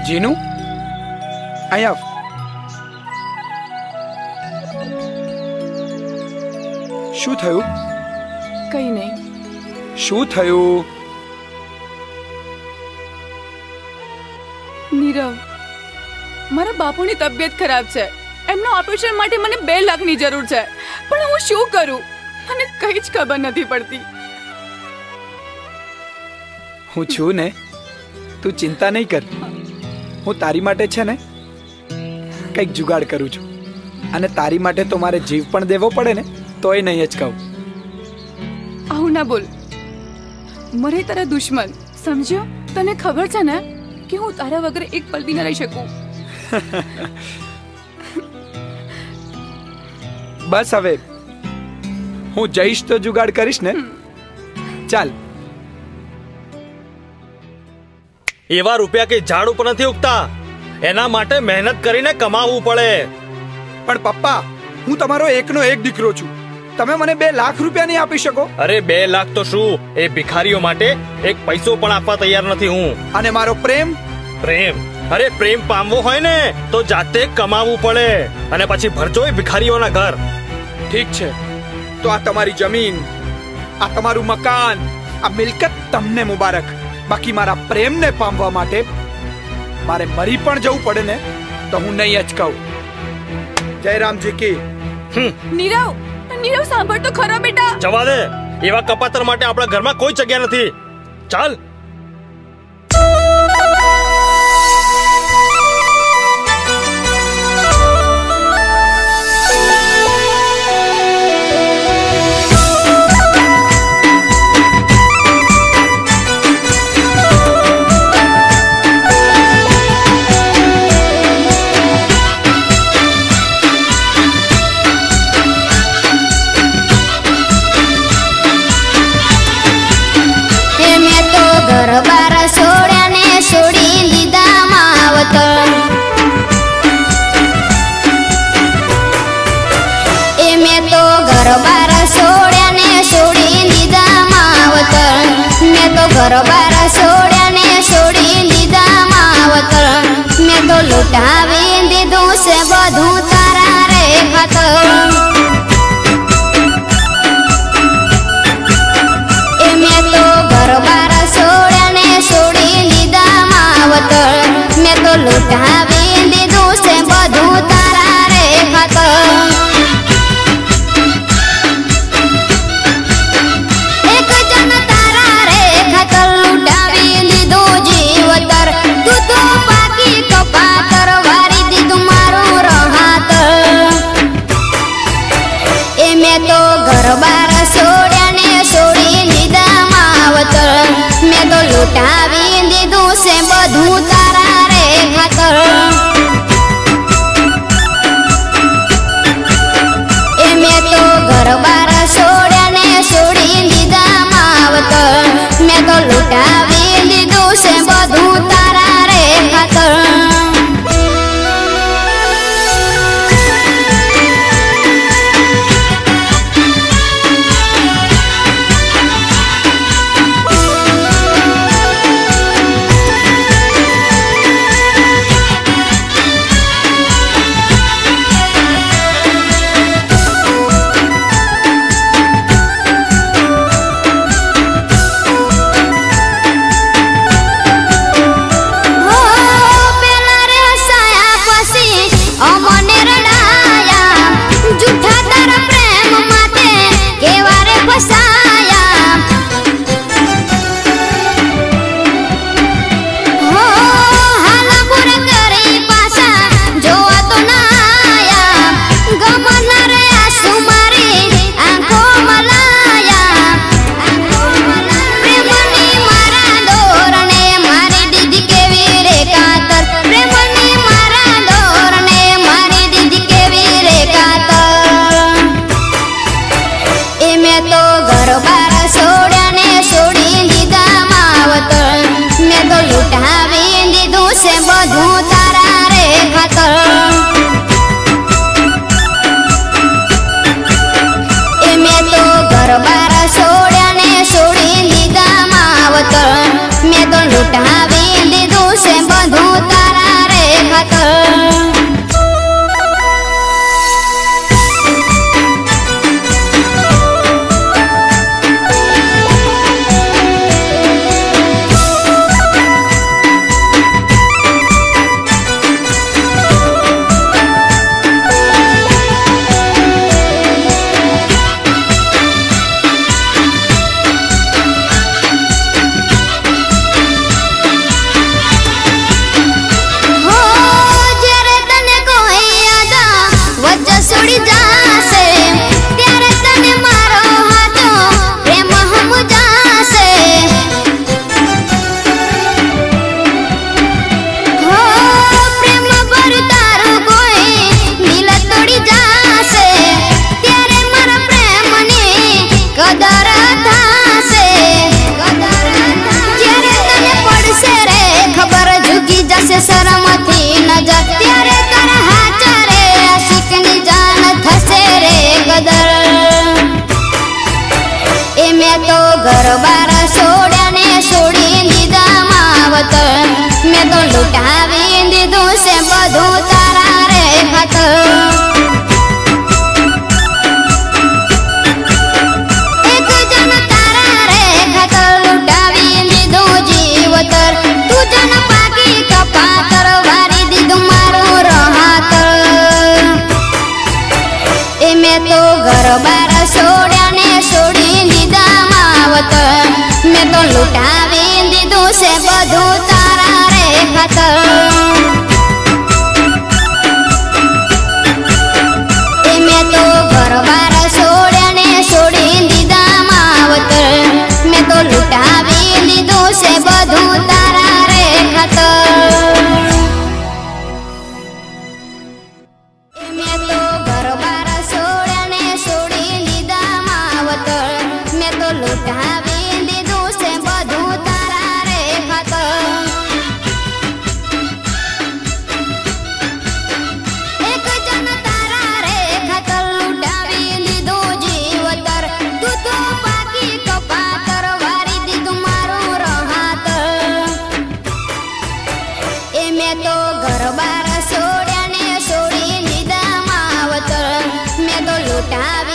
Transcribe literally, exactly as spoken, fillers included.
જીનુ અહીંયા આવ. શું થયું? કઈ નહીં. શું થયું? નીરવ, મારા બાપુની તબિયત ખરાબ છે. એમનો ઓપરેશન માટે મને બે લાખની જરૂર છે, પણ હું શું કરું? મને કઈ જ ખબર નથી પડતી. હું છું ને, તું ચિંતા નહીં કર. હું તારી માટે છે ને કંઈક જુગાડ કરું છું, અને તારી માટે તો મારે જીવ પણ દેવો પડે ને, તોય નહીં જ કહું. આવું ના બોલ. મરે તારા દુશ્મન સમજ્યો? તને ખબર છે ને કે હું તારા વગર એક પલ બી ન રહી શકું. બસ હવે હું જઈશ તો જુગાડ કરીશ ને. ચાલ. એવા રૂપિયા કે ઝાડ ઉપર નથી ઉગતા, એના માટે મહેનત કરીને કમાવવું પડે. પણ પપ્પા, હું તમારો એકનો એક દીકરો છું. તમે મને બે લાખ રૂપિયા નહીં આપી શકો? અરે બે લાખ તો શું, એ ભિખારીઓ માટે એક પૈસો પણ આપવા તૈયાર નથી હું. અને મારો પ્રેમ? પ્રેમ? અરે પ્રેમ પામવો હોય ને તો જાતે કમાવવું પડે, અને પછી ભરજો એ ભિખારીઓના ઘર. ઠીક છે, તો આ તમારી જમીન, આ તમારું મકાન, આ મિલકત તમને મુબારક. બાકી મારા પ્રેમને પામવા માટે મારે મરી પણ જવું પડે ને તો હું નહીં જ કહું. જય રામજી કી. નીરવ, નીરવ સાંભળ તો ખરો બેટા. જવા દે, એવા કપાતર માટે આપણા ઘરમાં કોઈ જગ્યા નથી. ચાલ. ઘરબાર છોડ્યા ને છોડી લીધા માવતર. મેં તો લૂંટાવી દીધું છે બધું તારા રે ખાતર. એ મેં તો ઘરબાર છોડ્યા ને છોડી લીધા માવતર. મેં તો લૂંટાવી દીધું છે બધું તારા રે ખાતર. ઘરબાર છોડ્યા ને છોડી લીધા માવતર. મેં તો લૂંટાવી દીધું છે બધું તારા રે ખાતર. એ મેં તો ઘરબાર છોડ્યા ને છોડી લીધા માવતર. મેં તો લૂંટાવી દીધું છે બધું તારા રે ખાતર. મેં તો લૂંટાવી લીધું છે બધું તારા ઘર-બાર છોડ્યા ને છોડી દીધા માવતર મેં તો લૂંટાવી દીધું છે બધું તારા રે ખાતર એક જન તારા રે ખાતર લૂંટાવી દીધું જીવતર તું જન પાકી કપાતર વારી દીધું મારું રહાતર એ મેં તો ઘર-બાર છોડ્યા ને છોડી દીધા માવતર મેં તો લૂંટાવી દીધું છે બધું તારા રે ખાતર એ મેં તો ઘર-બાર છોડ્યા ને છોડી દીધા માવતર મેં તો લૂંટાવી દીધું છે બધું તારા રે ખાતર એ મેં તો ઘર-બાર છોડ્યા ને છોડી દીધા માવતર મેં તો લૂંટાવી દીધું છે બધું તારા રે ખાતર એક જન તારા રે ખાતર લૂંટાવી દીધું જીવતર તું તો પાકી કપાતર વારી દીધું મારું રહાતર એ મેં તો ઘર-બાર છોડ્યા ને છોડી દીધા માવતર મેં તો લૂંટાવી